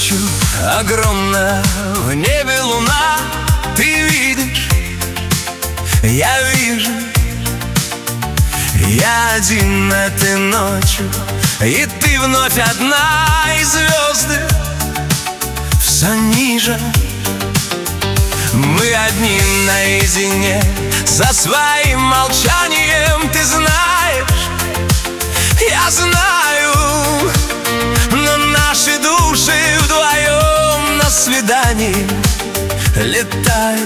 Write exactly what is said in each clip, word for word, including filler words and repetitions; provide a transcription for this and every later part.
ночью огромная в небе луна. Ты видишь, я вижу. Я один этой ночью, и ты вновь одна, и звезды все ниже. Мы одни наедине со своим молчанием. Ты знаешь, я знаю, но наши души вдвоем на свидании летают,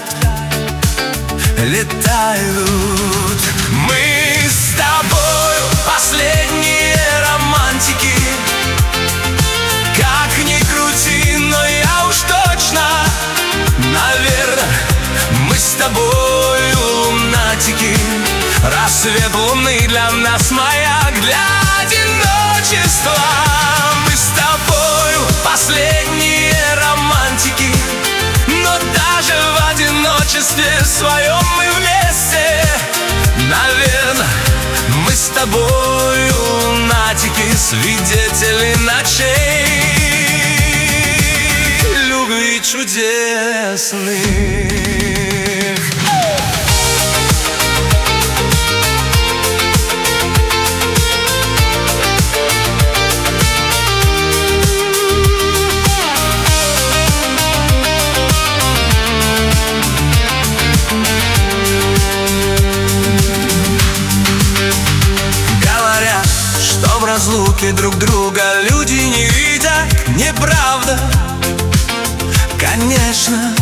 летают. Мы с тобою последние романтики. Как ни крути, но я уж точно, наверное, мы с тобою лунатики. Рассвет луны для нас маяк, для одиночества. Мы с тобою последние романтики, но даже в одиночестве своем мы вместе. Наверное, мы с тобою лунатики, свидетели ночей любви чудесных. В разлуке друг друга люди не видят, неправда, конечно.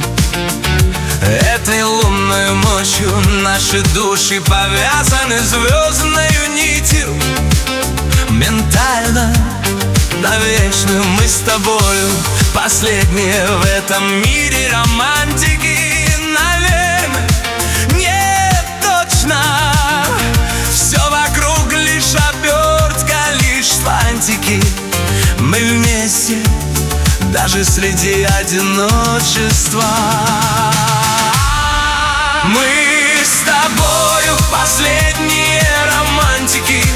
Этой лунной ночью наши души повязаны звездною нитью. Ментально, навечно мы с тобою последние в этом мире романтики. Наверное, не точно, все вокруг лишь обертка, лишь фантики. Мы вместе даже среди одиночества. Мы с тобою последние романтики.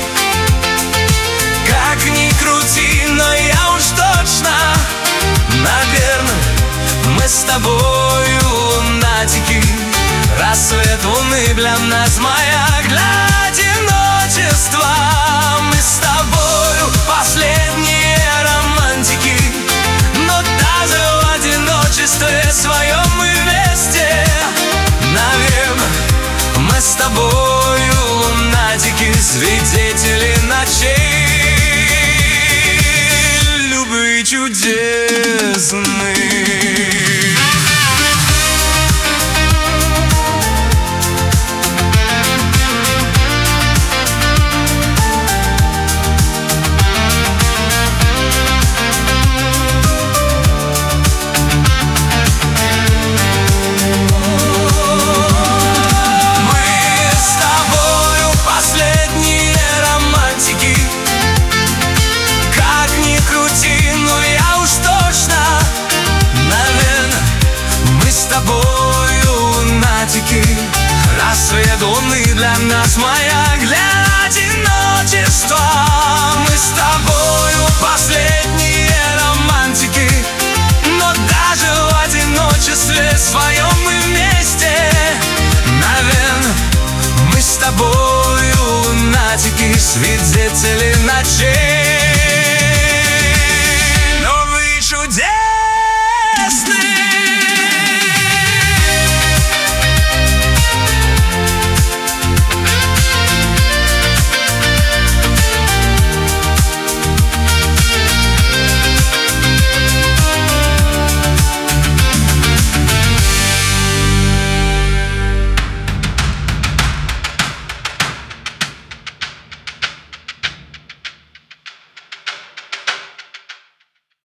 Как ни крути, но я уж точно, наверное, мы с тобою лунатики. Рассвет луны для нас маяк, для одиночества. Мы с тобою последние романтики, но даже в одиночестве своем мы вместе. Наверное, мы с тобою лунатики, свидетели ночей любви чудесных. Рассвет луны для нас маяк, для одиночества. Мы с тобою последние романтики, но даже в одиночестве своем мы вместе. Наверное, мы с тобою лунатики, свидетели ночей